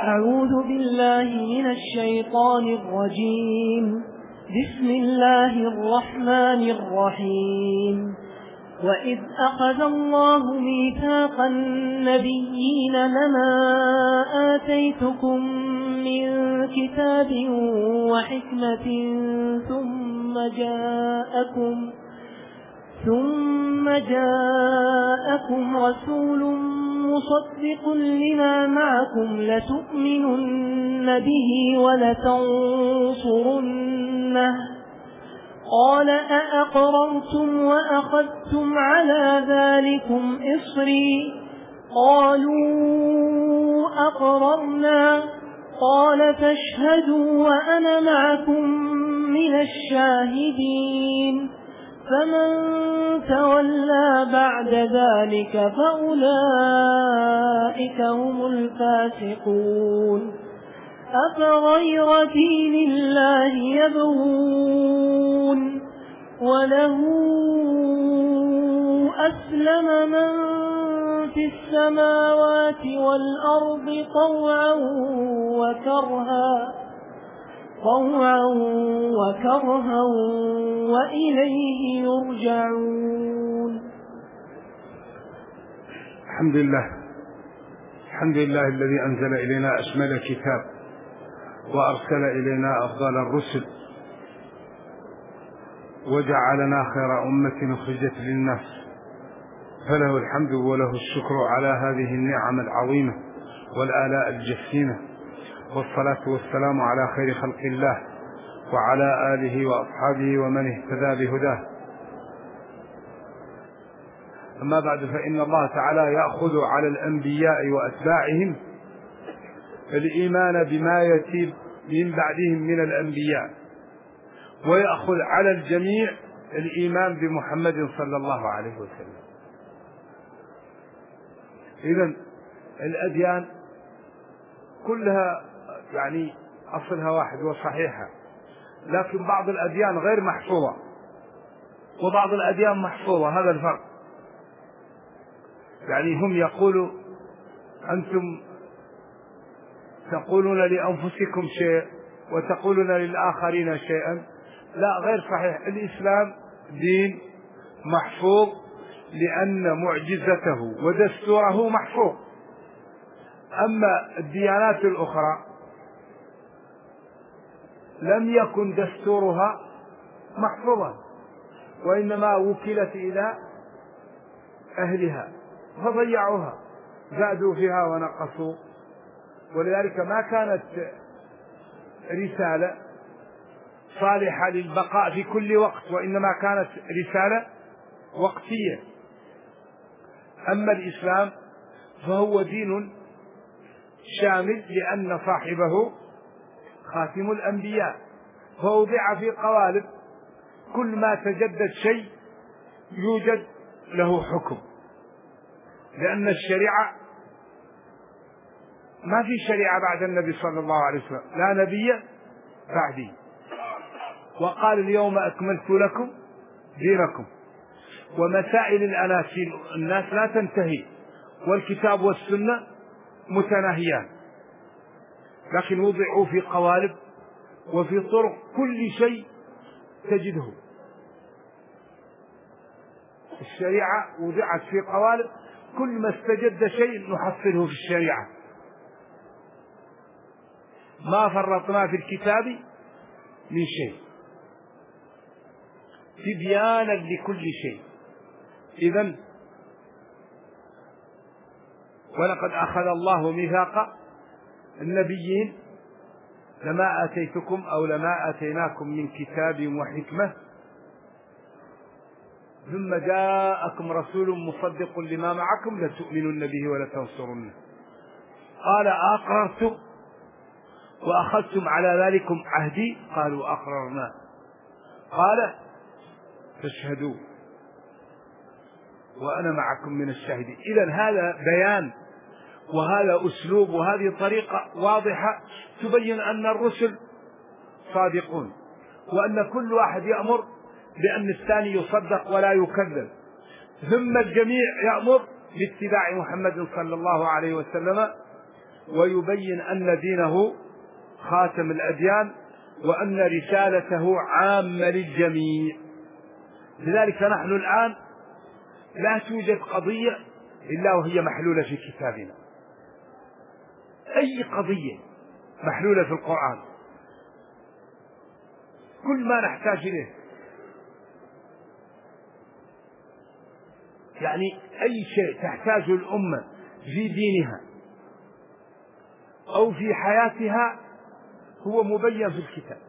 أعوذ بالله من الشيطان الرجيم. بسم الله الرحمن الرحيم. وإذ أخذ الله ميثاق النبيين لما آتيتكم من كتاب وحكمة ثم جاءكم رسول مصدق لما معكم لتؤمنن به ولتنصرنه قال أأقررتم وأخذتم على ذلكم إصري قالوا أقررنا قال فاشهدوا وأنا معكم من الشاهدين فمن تولى بعد ذلك فأولئك هم الفاسقون. أفغير دين الله يبغون وله أسلم من في السماوات والأرض طوعا وكرها وإليه يرجعون. الحمد لله الذي أنزل إلينا أشمل الكتاب وأرسل إلينا أفضل الرسل وجعلنا خير أمة أخرجت للناس، فله الحمد وله الشكر على هذه النعم العظيمة والآلاء الجسيمة، والصلاة والسلام على خير خلق الله وعلى آله وأصحابه ومن اهتدى بهداه. أما بعد، فإن الله تعالى يأخذ على الأنبياء وأتباعهم الإيمان بما يأتي من بعدهم من الأنبياء، ويأخذ على الجميع الإيمان بمحمد صلى الله عليه وسلم. إذن الأديان كلها يعني أصلها واحد وصحيحة، لكن بعض الأديان غير محفوظة وبعض الأديان محفوظة، هذا الفرق. يعني هم يقولوا أنتم تقولون لأنفسكم شيء وتقولون للآخرين شيئا، لا، غير صحيح. الإسلام دين محفوظ لأن معجزته ودستوره محفوظ. أما الديانات الأخرى لم يكن دستورها محفوظا، وإنما وكلت إلى أهلها فضيعوها، زادوا فيها ونقصوا، ولذلك ما كانت رسالة صالحة للبقاء في كل وقت، وإنما كانت رسالة وقتية. أما الإسلام فهو دين شامل لأن صاحبه خاتم الأنبياء، فوضع في قوالب، كل ما تجدد شيء يوجد له حكم، لأن الشريعة ما في شريعة بعد النبي صلى الله عليه وسلم، لا نبي بعدي. وقال اليوم أكملت لكم دينكم. ومسائل الناس لا تنتهي، والكتاب والسنة متناهيان، لكن وضعوا في قوالب وفي طرق، كل شيء تجده. الشريعة وضعت في قوالب، كل ما استجد شيء نحصله في الشريعة، ما فرطنا في الكتاب من شيء، تبيانا لكل شيء. إذن ولقد أخذ الله ميثاق النبيين لما آتيتكم أو لما آتيناكم من كتاب وحكمة ثم جاءكم رسول مصدق لما معكم لتؤمنن به ولتنصرنه قال أقررتم وأخذتم على ذلكم عهدي قالوا أقررنا قال فاشهدوا وأنا معكم من الشاهدين. إذن هذا بيان وهذا أسلوب وهذه طريقة واضحة تبين أن الرسل صادقون، وأن كل واحد يأمر بأن الثاني يصدق ولا يكذب، ثم الجميع يأمر باتباع محمد صلى الله عليه وسلم ويبين أن دينه خاتم الأديان وأن رسالته عامة للجميع. لذلك نحن الآن لا توجد قضية إلا وهي محلولة في كتابنا، أي قضية محلولة في القرآن، كل ما نحتاج إليه، يعني أي شيء تحتاجه الأمة في دينها أو في حياتها هو مبين في الكتاب،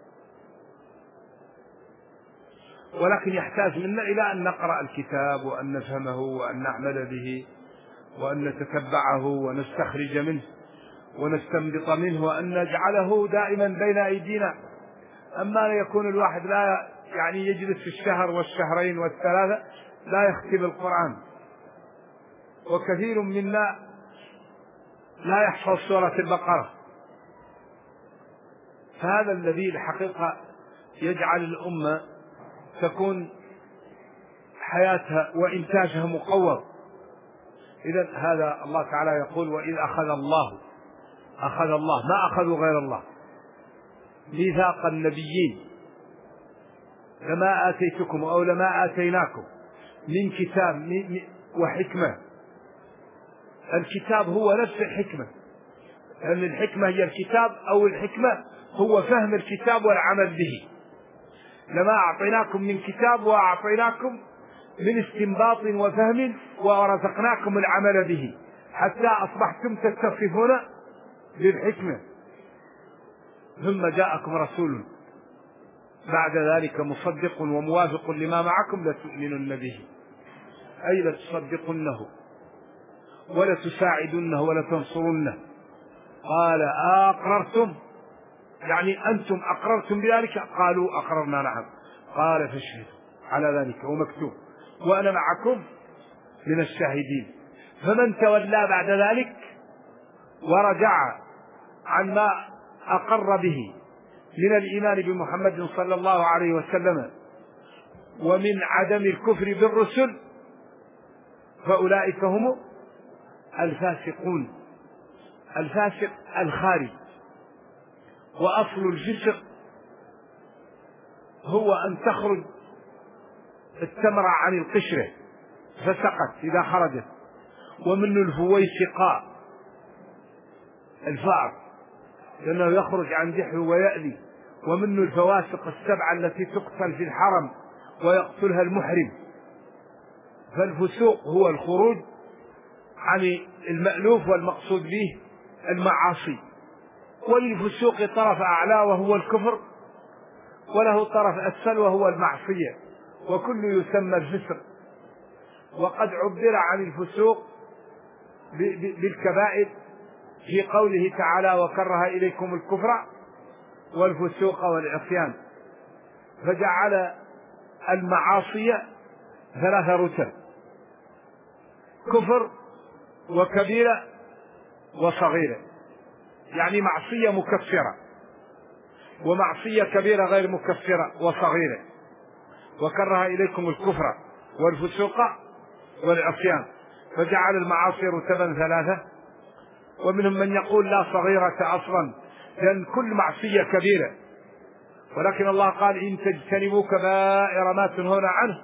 ولكن يحتاج منا إلى أن نقرأ الكتاب وأن نفهمه وأن نعمل به وأن نتتبعه ونستخرج منه ونستنبط منه وأن نجعله دائما بين أيدينا. أما يكون الواحد لا يعني يجلس في الشهر والشهرين والثلاثة لا يختم القرآن، وكثير منا لا يحفظ سورة البقرة. فهذا الذي الحقيقة يجعل الأمة تكون حياتها وإنتاجها مقوض. إذن هذا الله تعالى يقول: وإذ أخذ الله ما أخذوا غير الله ميثاق النبيين لما آتيتكم أو لما آتيناكم من كتاب وحكمة. الكتاب هو نفس الحكمة، لأن الحكمة هي الكتاب، أو الحكمة هو فهم الكتاب والعمل به. لما أعطيناكم من كتاب وأعطيناكم من استنباط وفهم ورزقناكم العمل به حتى أصبحتم تتصفون بالحكمة. ثم جاءكم رسول بعد ذلك مصدق وموافق لما معكم لتؤمنن به، أي لتصدقنه ولتساعدنه ولتنصرنه. قال: أقررتم؟ يعني أنتم أقررتم بذلك؟ قالوا: أقررنا نعم. قال: فاشهدوا على ذلك ومكتوب وأنا معكم من الشاهدين. فمن تولى بعد ذلك ورجع عن ما أقر به من الإيمان بمحمد صلى الله عليه وسلم ومن عدم الكفر بالرسل فأولئك هم الفاسقون. الفاسق الخارج، وأصل الفسق هو أن تخرج التمرة عن القشرة فسقت إذا خرجت، ومنه الفويسقاء الفار لأنه يخرج عن جحر ويأذي، ومنه الفواسق السبعة التي تقتل في الحرم ويقتلها المحرم. فالفسوق هو الخروج عن المألوف، والمقصود به المعاصي. وللفسوق طرف أعلى وهو الكفر، وله طرف أسفل وهو المعصية، وكل يسمى الفسق. وقد عبر عن الفسوق بالكبائر في قوله تعالى: وكره إليكم الكفر والفسوق والعصيان، فجعل المعاصي ثلاث رتب: كفر وكبيرة وصغيرة، يعني معصية مكفرة ومعصية كبيرة غير مكفرة وصغيرة. وكره إليكم الكفر والفسوق والعصيان، فجعل المعاصي رتبا ثلاثة. ومنهم من يقول لا صغيرة أصلا، لأن كل معصية كبيرة، ولكن الله قال: إن تجتنبوا كبائر ما تنهون عنه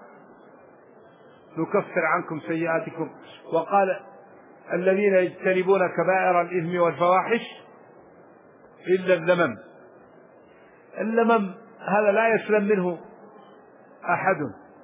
نكفر عنكم سيئاتكم. وقال: الذين يجتنبون كبائر الإثم والفواحش إلا اللمم. اللمم هذا لا يسلم منه أحد،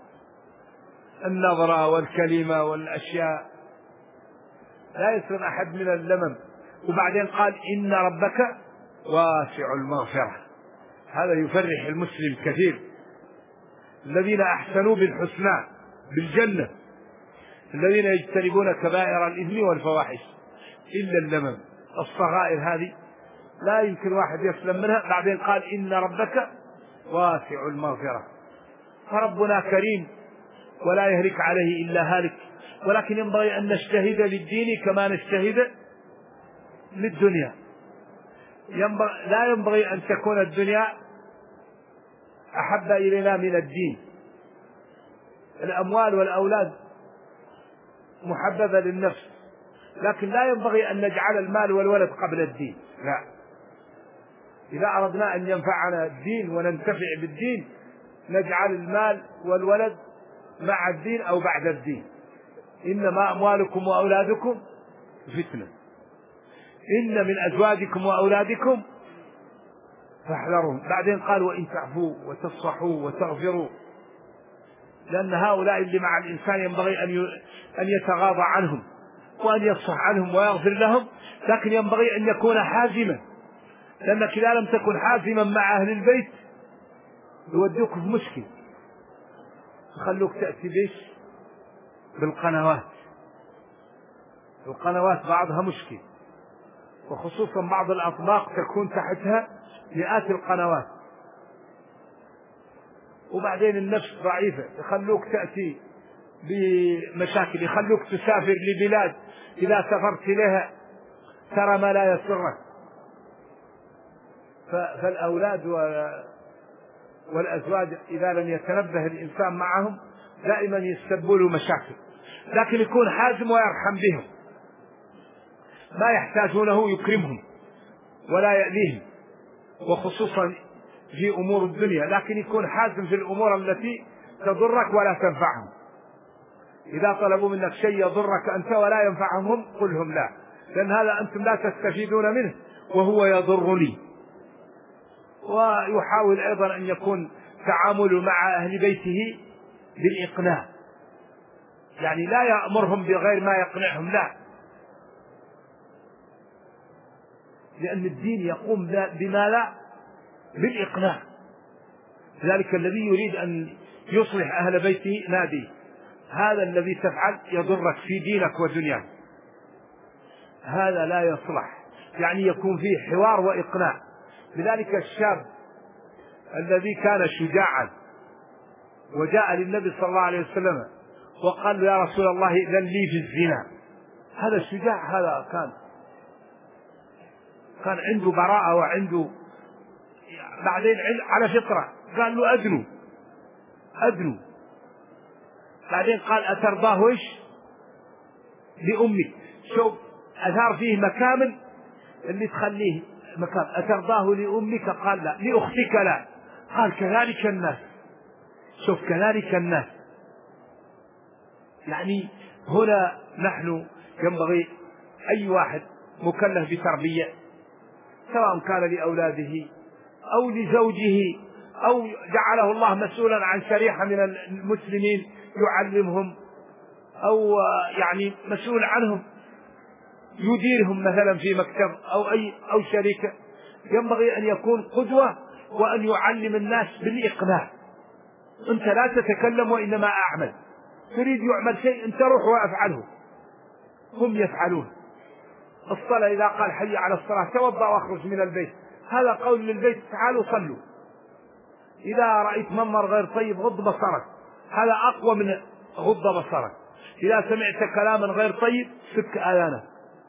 النظرة والكلمة والأشياء لا يسلم أحد من اللمم. وبعدين قال: إن ربك واسع المغفرة. هذا يفرح المسلم كثير. الذين أحسنوا بالحسنى بالجنة، الذين يجتنبون كبائر الإثم والفواحش إلا اللمم. الصغائر هذه لا يمكن واحد يسلم منها. بعدين قال: إن ربك واسع المغفرة. فربنا كريم ولا يهلك عليه إلا هالك، ولكن ينبغي أن نجتهد للدين كما نجتهد للدنيا. لا ينبغي أن تكون الدنيا أحب إلينا من الدين. الأموال والأولاد محببة للنفس، لكن لا ينبغي أن نجعل المال والولد قبل الدين، لا. إذا أردنا أن ينفعنا الدين وننتفع بالدين نجعل المال والولد مع الدين أو بعد الدين. إنما أموالكم وأولادكم فتنة، إن من أزواجكم وأولادكم فاحذرهم. بعدين قال وإن تعفوا وتصفحوا وتغفروا، لأن هؤلاء اللي مع الإنسان ينبغي أن يتغاضى عنهم وأن يصفح عنهم ويغفر لهم، لكن ينبغي أن يكون حازما، لأنك إذا لم تكن حازما مع أهل البيت يودوك في مشكل، يخلوك تأتي بيش بالقنوات. القنوات بعضها مشكل، وخصوصا بعض الأطباق تكون تحتها مئات القنوات، وبعدين النفس ضعيفة يخلوك تأتي بمشاكل، يخلوك تسافر لبلاد إذا سافرت إليها ترى ما لا يسرك. فالأولاد والأزواج إذا لم يتنبه الإنسان معهم دائما يسببوا له مشاكل، لكن يكون حازم ويرحم بهم، ما يحتاجونه يكرمهم ولا يأذيهم، وخصوصا في أمور الدنيا، لكن يكون حازم في الأمور التي تضرك ولا تنفعهم. إذا طلبوا منك شيء يضرك أنت ولا ينفعهم قل لهم لا، لأن هذا أنتم لا تستفيدون منه وهو يضرني. ويحاول أيضا أن يكون تعامله مع أهل بيته بالإقناع، يعني لا يأمرهم بغير ما يقنعهم، لا، لأن الدين يقوم بما لا بالإقناع. ذلك الذي يريد أن يصلح أهل بيته نادي، هذا الذي تفعل يضرك في دينك ودنياك، هذا لا يصلح، يعني يكون فيه حوار وإقناع. لذلك الشاب الذي كان شجاعا وجاء للنبي صلى الله عليه وسلم وقال يا رسول الله إذن لي في الزنا، هذا الشجاع، هذا كان عنده براءة وعنده بعدين على فطرة، قال له أدنو. بعدين قال أترضاه إيش لأمك، شوف أثار فيه مكامل اللي تخليه مكان، أترضاه لأمك؟ قال لا. لأختك؟ لا. قال كذلك الناس. شوف كذلك الناس، يعني هنا نحن ينبغي أي واحد مكلف بتربية، سواء كان لأولاده أو لزوجه أو جعله الله مسؤولا عن شريحة من المسلمين يعلمهم، أو يعني مسؤول عنهم يديرهم مثلا في مكتب أو شركة، ينبغي أن يكون قدوة وأن يعلم الناس بالإقناع. أنت لا تتكلم وإنما أعمل، تريد يعمل شيء أنت روح وأفعله، هم يفعلون. الصلاة إذا قال حي على الصلاة توضأ واخرج من البيت، هذا قول للبيت تعالوا صلوا. إذا رأيت منظر غير طيب غض بصرك، هذا أقوى من غض بصرك. إذا سمعت كلاما غير طيب سك آذانك.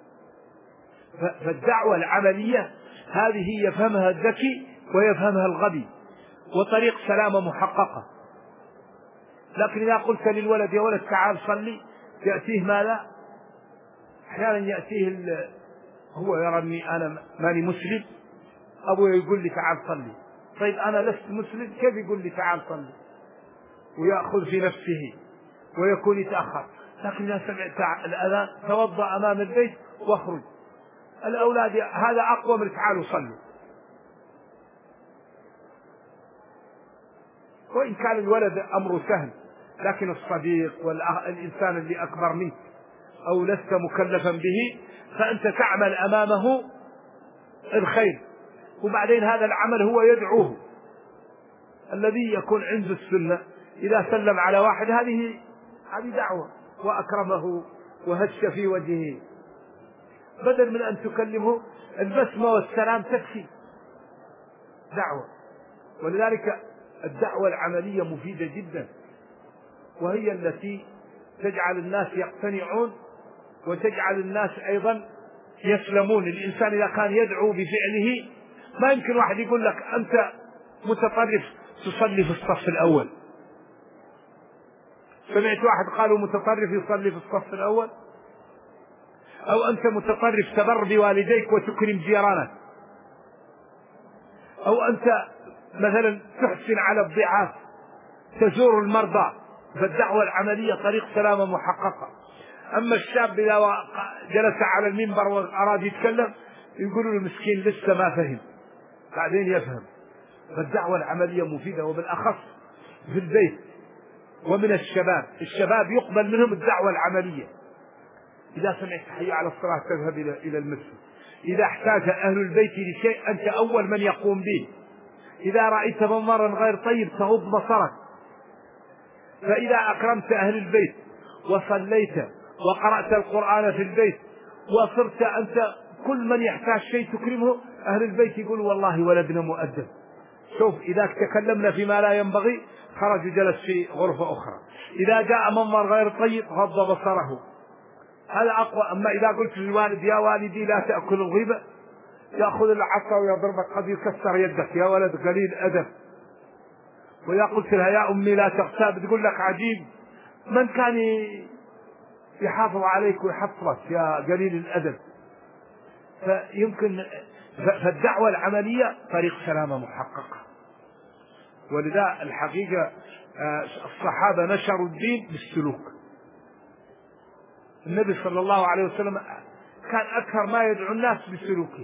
فالدعوة العملية هذه يفهمها الذكي ويفهمها الغبي، وطريق سلامة محققة. لكن إذا قلت للولد يا ولد تعال صلي، يأتيه ماذا؟ أحيانا يأتيه هو يرى أني أنا ماني مسلم، أبوه يقول لي تعال صلي، طيب أنا لست مسلم كيف يقول لي تعال صلي؟ ويأخذ في نفسه ويكون يتأخر. لكن إذا سمعت الأذان توضأ أمام البيت واخرج. الأولاد هذا أقوى من تعالوا صلوا. وإن كان الولد أمره سهل، لكن الصديق والإنسان اللي أكبر منك أو لست مكلفا به فأنت تعمل أمامه الخير، وبعدين هذا العمل هو يدعوه. الذي يكون عنده السنة إذا سلم على واحد هذه دعوة، وأكرمه وهش في وجهه، بدل من أن تكلمه البسمة والسلام تكفي دعوة. ولذلك الدعوة العملية مفيدة جدا، وهي التي تجعل الناس يقتنعون وتجعل الناس أيضا يسلمون. الإنسان إذا كان يدعو بفعله، ما يمكن واحد يقول لك أنت متطرف تصلي في الصف الأول. سمعت واحد قالوا متطرف يصلي في الصف الأول؟ أو أنت متطرف تبر بوالديك وتكرم جيرانك، أو أنت مثلا تحسن على الضعاف تزور المرضى، فالدعوة العملية طريق سلامة محققة. أما الشاب إذا جلس على المنبر وأراد يتكلم يقولوا له مسكين لسه ما فهم، بعدين يفهم. فالدعوة العملية مفيدة، وبالأخص في البيت. ومن الشباب يقبل منهم الدعوة العملية. إذا سمعت حي على الصلاة تذهب إلى المسجد. إذا احتاج أهل البيت لشيء أنت أول من يقوم به. إذا رأيت منظرا غير طيب تغض بصرك. فإذا أكرمت أهل البيت وصليت وقرأت القرآن في البيت وصرت أنت كل من يحتاج شيء تكرمه، أهل البيت يقولوا والله ولدنا مؤدب. شوف إذا تكلمنا فيما لا ينبغي خرج جلس في غرفة أخرى، إذا جاء منظر غير طيب غض بصره. هذا أقوى. أما إذا قلت للوالد يا والدي لا تأكل الغيبة، يأخذ العصا ويضربك قد يكسر يدك، يا ولد قليل أدب. وإذا قلت لها يا أمي لا تغتاب تقول لك عجيب من كان يحافظ عليك ويحفظك يا قليل الأدب. فالدعوة العملية طريق سلامة محققة. ولذا الحقيقة الصحابة نشروا الدين بالسلوك. النبي صلى الله عليه وسلم كان أكثر ما يدعو الناس بسلوكه.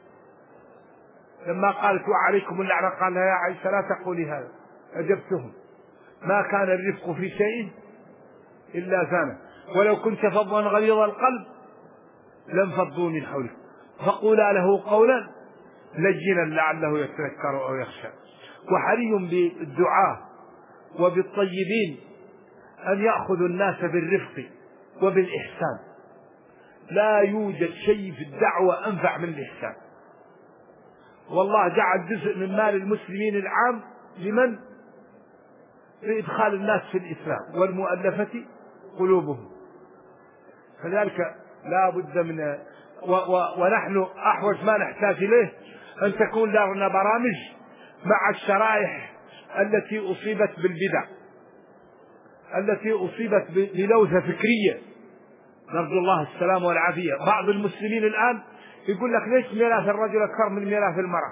لما قالت وعليكم اللعنة قال لها يا عائشة لا تقولي هذا، أجبتهم ما كان الرفق في شيء إلا زانه، ولو كنت فظا غليظ القلب لانفضوا من حولك فقولا له قولا لينا لعله يتذكر أو يخشى. وحري بالدعاء وبالطيبين أن يأخذوا الناس بالرفق وبالإحسان. لا يوجد شيء في الدعوة أنفع من الإحسان. والله جعل جزء من مال المسلمين العام لمن؟ لإدخال الناس في الإسلام والمؤلفة قلوبهم. فذلك لا بد من ونحن أحوج ما نحتاج إليه أن تكون لنا برامج مع الشرائح التي أصيبت بالبدع، التي أصيبت بلوثة فكرية، نرجو الله السلام والعافية. بعض المسلمين الآن يقول لك ليش ميراث الرجل أكثر من ميراث المرأة؟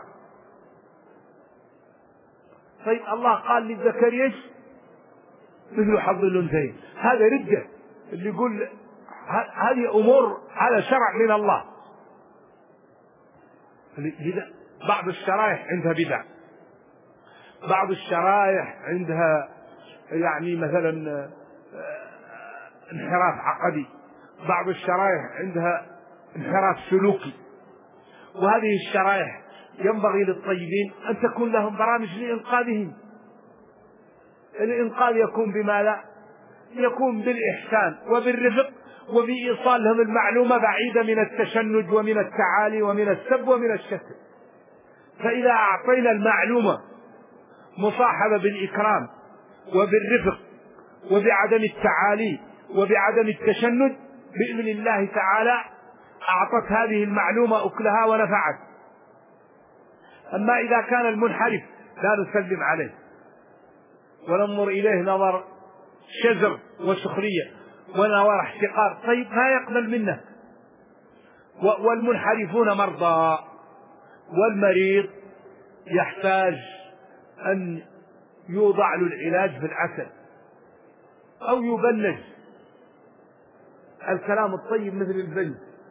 طيب الله قال للذكر ايش؟ مثل حظ الأنثيين. هذا ردة اللي يقول هذه أمور هذا شرع من الله. بعض الشرائح عندها بدع، بعض الشرائح عندها يعني مثلا انحراف عقدي، بعض الشرائح عندها انحراف سلوكي. وهذه الشرائح ينبغي للطيبين أن تكون لهم برامج لإنقاذهم. الإنقاذ يكون بما لا يكون بالإحسان وبالرفق وبإيصال لهم المعلومة بعيدة من التشنج ومن التعالي ومن السب ومن الشتم. فإذا أعطينا المعلومة مصاحبة بالإكرام وبالرفق وبعدم التعالي وبعدم التشنج بإذن الله تعالى أعطت هذه المعلومة أكلها ونفعت. أما إذا كان المنحرف لا نسلم عليه وننظر إليه نظر شزر وسخرية ونظر احتقار، طيب ما يقبل منه. والمنحرفون مرضى، والمريض يحتاج أن يوضع له العلاج بالعسل أو يبلج. الكلام الطيب مثل البنج.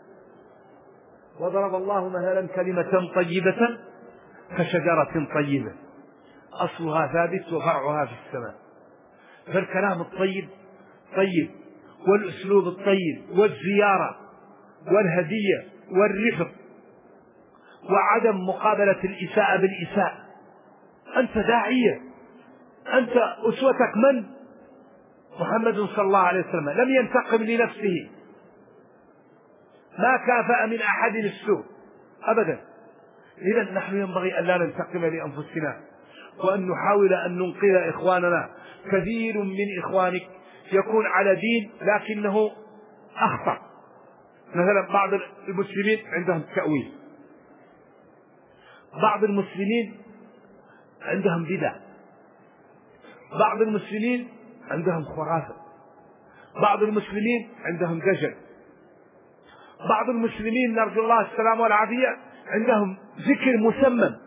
وضرب الله مثلا كلمة طيبة كشجرة طيبة أصلها ثابت وفرعها في السماء. فالكلام الطيب طيب، والأسلوب الطيب والزيارة والهدية والرفق وعدم مقابلة الإساءة بالإساءة. أنت داعية، أنت أسوتك من؟ محمد صلى الله عليه وسلم لم ينتقم لنفسه، ما كافأ من أحد السوء أبدا. إذن نحن ينبغي أن لا ننتقم لأنفسنا وأن نحاول أن ننقذ إخواننا. كثير من إخوانك يكون على دين لكنه أخطأ. مثلا بعض المسلمين عندهم تأويل، بعض المسلمين عندهم بدع، بعض المسلمين عندهم خرافة، بعض المسلمين عندهم دجل، بعض المسلمين نرجو الله السلامة والعافية عندهم ذكر مسمى،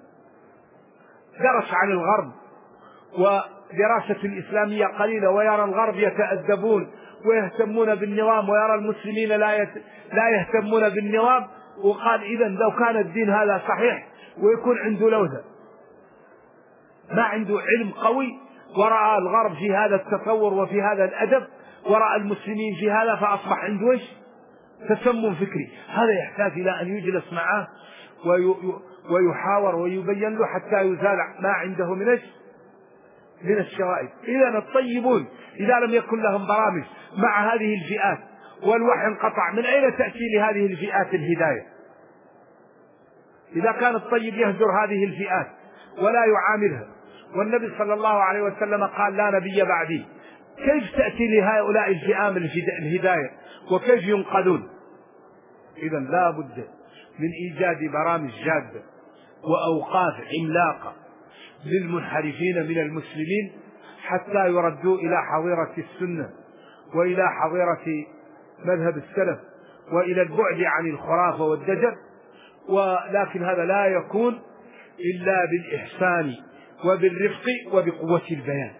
درس عن الغرب ودراسة الإسلامية قليلة، ويرى الغرب يتأدبون ويهتمون بالنظام، ويرى المسلمين لا يهتمون بالنظام، وقال إذا لو كان الدين هذا صحيح ويكون عنده لوثة، ما عنده علم قوي، ورأى الغرب في هذا التطور وفي هذا الأدب، ورأى المسلمين في هذا، فأصبح عنده إيش؟ تسمم فكري. هذا يحتاج إلى أن يجلس معه ويحاور ويبين له حتى يزال ما عنده من إيش؟ من الشوائب. إذا الطيبون إذا لم يكن لهم برامج مع هذه الفئات والوحي انقطع، من أين تأتي لهذه الفئات الهداية؟ إذا كان الطيب يهجر هذه الفئات ولا يعاملها، والنبي صلى الله عليه وسلم قال لا نبي بعدي، كيف تأتي لهؤلاء الفئام الهداية وكيف ينقذون؟ إذا لا بد من إيجاد برامج جادة وأوقاف عملاقة للمنحرفين من المسلمين حتى يردوا إلى حظيرة السنة وإلى حظيرة مذهب السلف وإلى البعد عن الخرافة والدجل. ولكن هذا لا يكون إلا بالإحسان وبالرفق وبقوة البيان.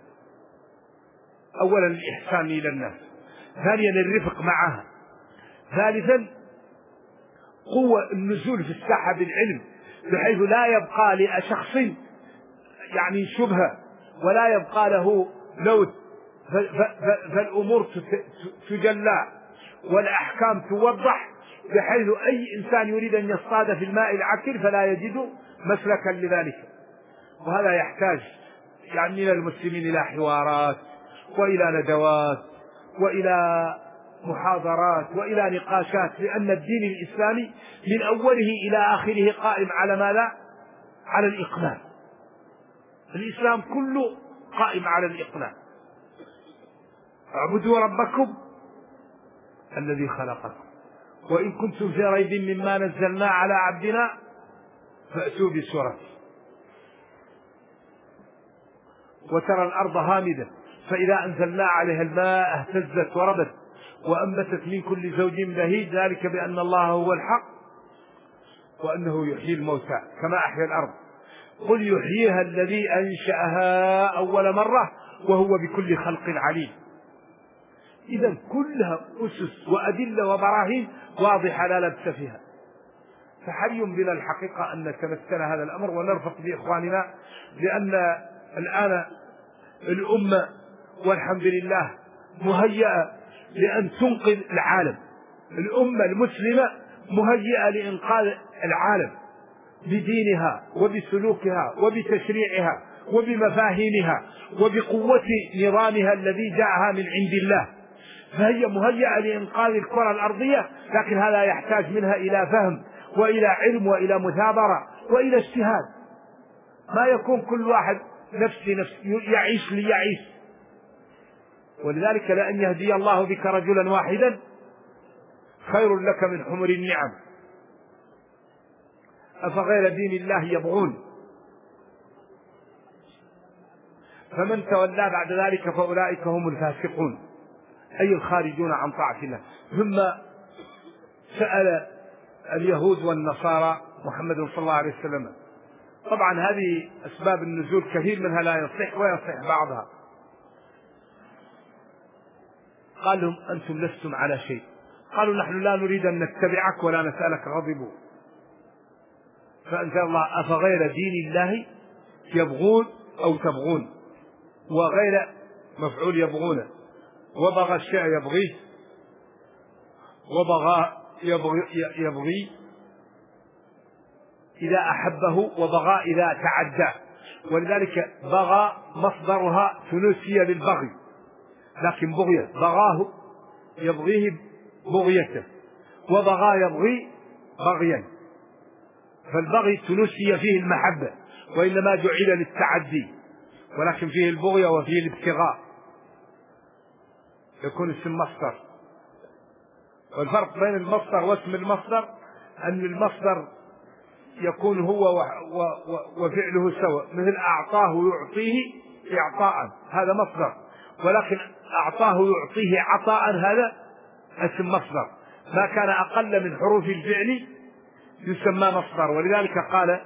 أولا الإحسان إلى الناس، ثانيا الرفق معها، ثالثا قوة النزول في الساحة بالعلم بحيث لا يبقى لشخص يعني شبهة ولا يبقى له لوث، فالأمور تجلى والأحكام توضح بحيث أي إنسان يريد أن يصطاد في الماء العكر فلا يجد مسلكا لذلك. وهذا يحتاج يعني من المسلمين إلى حوارات وإلى ندوات وإلى محاضرات وإلى نقاشات، لأن الدين الإسلامي من أوله إلى آخره قائم على ماذا؟ على الإقناع. الإسلام كله قائم على الإقناع. اعبدوا ربكم الذي خلقكم وإن كنتم في ريب مما نزلنا على عبدنا فأتوا بسورة. وترى الأرض هامدة فإذا أنزلنا عليها الماء اهتزت وربت وأنبتت من كل زوج بهيج، ذلك بأن الله هو الحق وأنه يحيي الموتى كما أحيا الأرض قل يحييها الذي أنشأها أول مرة وهو بكل خلق عليم. إذا كلها أسس وأدلة وبراهين واضحة لا لبس فيها. فحري بنا الحقيقة أن نتمثل هذا الأمر ونرفق بإخواننا، لأن الآن الأمة والحمد لله مهيئة لأن تنقذ العالم. الأمة المسلمة مهيئة لإنقاذ العالم بدينها وبسلوكها وبتشريعها وبمفاهيمها وبقوة نظامها الذي جاءها من عند الله، فهي مهيئة لإنقاذ الكرة الأرضية. لكن هذا يحتاج منها إلى فهم وإلى علم وإلى مثابرة وإلى اجتهاد، ما يكون كل واحد نفسي يعيش ليعيش. ولذلك لأن يهدي الله بك رجلا واحدا خير لك من حمر النعم. أفغير دين الله يبغون فمن تولى بعد ذلك فأولئك هم الفاسقون، أي الخارجون عن طاعة الله. ثم سأل اليهود والنصارى محمد صلى الله عليه وسلم. طبعا هذه أسباب النزول كثير منها لا يصح ويصح بعضها. قال لهم أنتم لستم على شيء، قالوا نحن لا نريد أن نتبعك ولا نسألك، غضبوا. فأنزل الله أفغير دين الله يبغون أو تبغون، وغير مفعول يبغون، وبغى الشيء يبغيه، وبغى يبغي إذا أحبه، وبغى إذا تعدى. ولذلك بغى مصدرها ثلاثية للبغي، لكن بغية بغاه يبغيه بغيته، وبغى يبغي بغيا. فالبغي ثلاثية فيه المحبة وإنما جعل للتعدي، ولكن فيه البغية وفيه الابتغاء، يكون اسم مصدر. والفرق بين المصدر واسم المصدر أن المصدر يكون هو وفعله سواء، مثل أعطاه يعطيه إعطاء، هذا مصدر، ولكن أعطاه يعطيه عطاء هذا اسم مصدر. ما كان أقل من حروف الفعل يسمى مصدر. ولذلك قال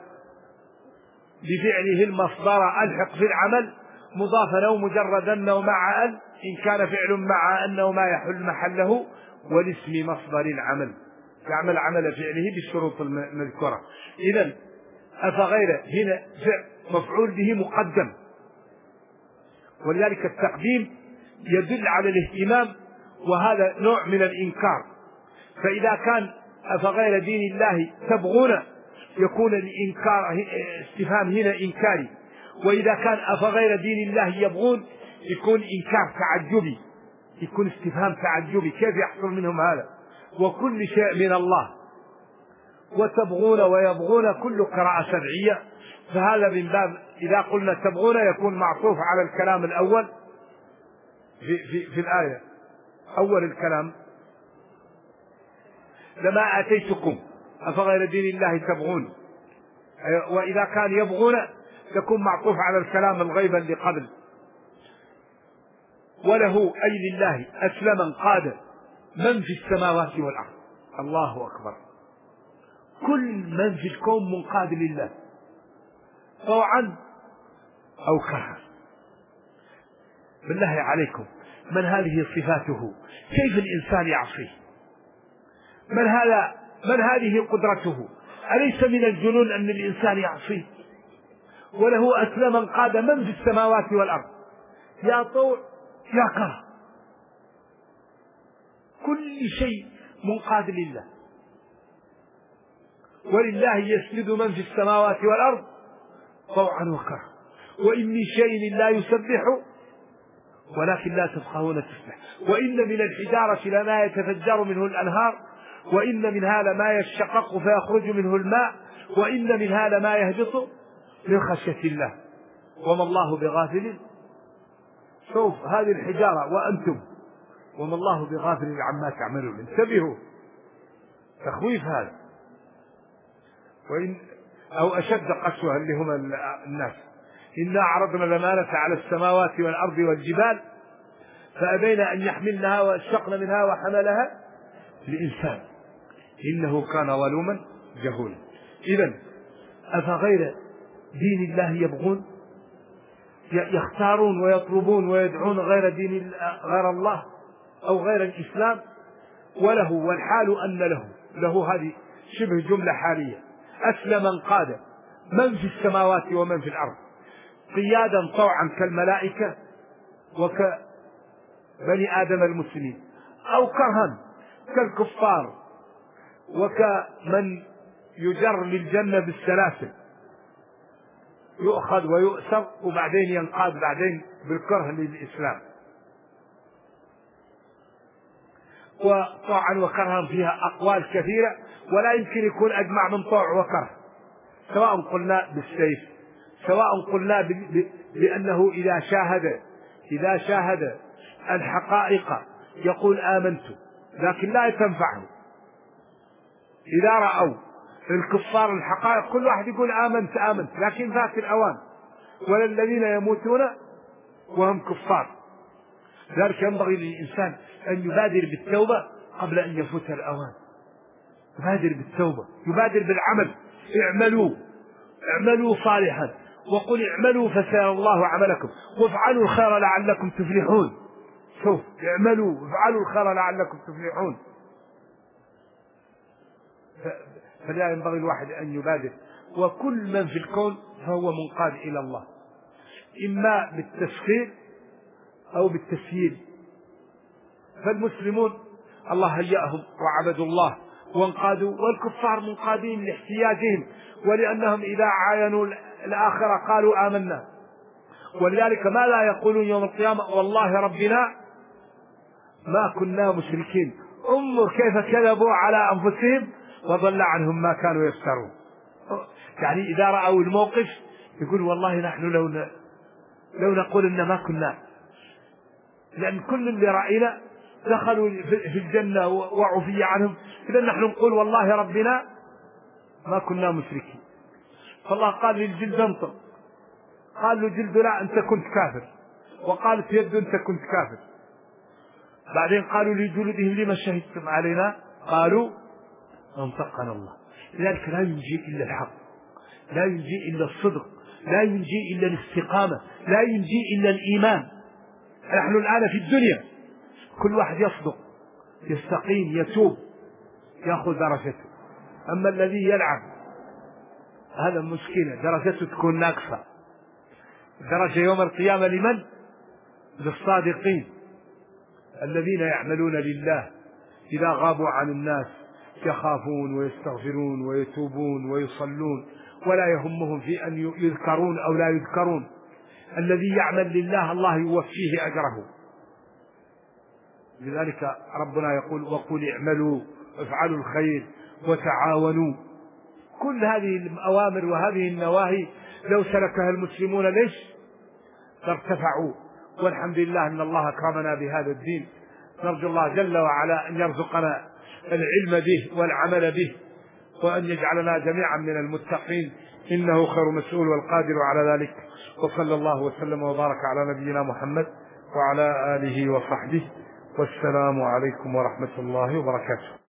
بفعله المصدر ألحق في العمل مضافا أو مجردا ومع إن كان فعل مع أنه ما يحل محله والاسم مصدر العمل يعمل عمل فعله بالشروط المذكورة. إذن أفغير هنا فعل مفعول به مقدم، ولذلك التقديم يدل على الاهتمام، وهذا نوع من الإنكار. فإذا كان أفغير دين الله تبغون يكون الإنكار استفهام هنا إنكاري، وإذا كان أفغير دين الله يبغون يكون إنكار تعجبي، يكون استفهام تعجبي. كيف يحصل منهم هذا؟ وكل شيء من الله، وتبغون ويبغون كل قراءة سبعية، فهذا من باب إذا قلنا تبغون يكون معطوف على الكلام الأول في الآية. أول الكلام لما آتيتكم أفغير دين الله تبغون، وإذا كان يبغون يكون معطوف على الكلام الغيب اللي قبل. وله أي لله أسلم انقاد من في السماوات والأرض. الله أكبر. كل من في الكون منقاد لله طوعا أو كرها. بالله عليكم من هذه صفاته؟ كيف الإنسان يعصيه؟ من هذه قدرته؟ أليس من الجنون أن الإنسان يعصيه؟ وله أسلم انقاد من في السماوات والأرض، يا طوع يا كره، كل شيء منقاد لله. ولله يسجد من في السماوات والأرض طوعا وكرها، وإن من شيء لا يسبح ولكن لا تفقهون تسبح، وإن من الحجارة لما يتفجر منه الأنهار، وإن منها لما يشقق فيخرج منه الماء، وإن منها لما يهبط من خشية الله وما الله بغافل. شوف هذه الحجارة وأنتم وما الله بغافل عما تعملون. انتبهوا، تخويف هذا. وإن أو أشد قسوة اللي هم الناس. إنا عرضنا الأمانة على السماوات والأرض والجبال فأبين أن يحملنها واشفقن منها وحملها الإنسان إنه كان ظلوما جهولا. إذن أفغير دين الله يبغون؟ يختارون ويطلبون ويدعون غير غير الله أو غير الإسلام. وله والحال أن له هذه شبه جملة حالية. أسلم انقاد من في السماوات ومن في الأرض قيادا طوعا كالملائكة وكبني آدم المسلمين، أو كرها كالكفار وكمن يجر للجنة بالسلاسل، يؤخذ ويؤسر وبعدين ينقاد بعدين بالكره للإسلام. وطوعا وكرها فيها أقوال كثيرة، ولا يمكن يكون أجمع من طوع وكره، سواء قلنا بالسيف، سواء قلنا بأنه إذا شاهد الحقائق يقول آمنت، لكن لا تنفعه. إذا رأوا الكفار الحقائق كل واحد يقول آمنت، لكن فات الأوان، ولا الذين يموتون وهم كفار. ذلك ينبغي للإنسان أن يبادر بالتوبة قبل أن يفوت الأوان. يبادر بالتوبة، يبادر بالعمل. اعملوا صالحا وقل اعملوا فسيرى الله عملكم وافعلوا الخير لعلكم تفلحون. شوف، اعملوا وافعلوا الخير لعلكم تفلحون. فلا ينبغي الواحد أن يبادر. وكل من في الكون فهو منقاد إلى الله، إما بالتسخير أو بالتسيير. فالمسلمون الله هيأهم وعبدوا الله وانقادوا، والكفار منقادين لاحتياجهم ولأنهم إذا عاينوا الآخرة قالوا آمنا. ولذلك ما لا يقولون يوم القيامة والله ربنا ما كنا مشركين. انظر كيف كذبوا على أنفسهم وضل عنهم ما كانوا يفترون. يعني إذا رأوا الموقف يقول والله نحن لو نقول إن ما كنا، لأن كل اللي رأينا دخلوا في الجنة وعفي عنهم، إذا نحن نقول والله ربنا ما كنا مشركين. فالله قال للجلد انطق، قال له جلد لا أنت كنت كافر، وقالت يد أنت كنت كافر. بعدين قالوا لجلودهم لما شهدتم علينا قالوا أنطقنا الله. لذلك لا ينجي إلا الحق، لا ينجي إلا الصدق، لا ينجي إلا الاستقامة، لا ينجي إلا الإيمان. نحن الآن في الدنيا كل واحد يصدق يستقيم يتوب يأخذ درجته، أما الذي يلعب هذا مشكلة، درجته تكون ناقصة. درجة يوم القيامة لمن؟ للصادقين الذين يعملون لله، إذا غابوا عن الناس يخافون ويستغفرون ويتوبون ويصلون ولا يهمهم في أن يذكرون أو لا يذكرون. الذي يعمل لله الله يوفيه أجره. لذلك ربنا يقول وقل اعملوا افعلوا الخير وتعاونوا. كل هذه الأوامر وهذه النواهي لو سلكها المسلمون ليش فارتفعوا. والحمد لله أن الله أكرمنا بهذا الدين. نرجو الله جل وعلا أن يرزقنا العلم به والعمل به، وأن يجعلنا جميعا من المتقين، إنه خير مسؤول والقادر على ذلك. وصلى الله وسلم وبارك على نبينا محمد وعلى آله وصحبه، والسلام عليكم ورحمة الله وبركاته.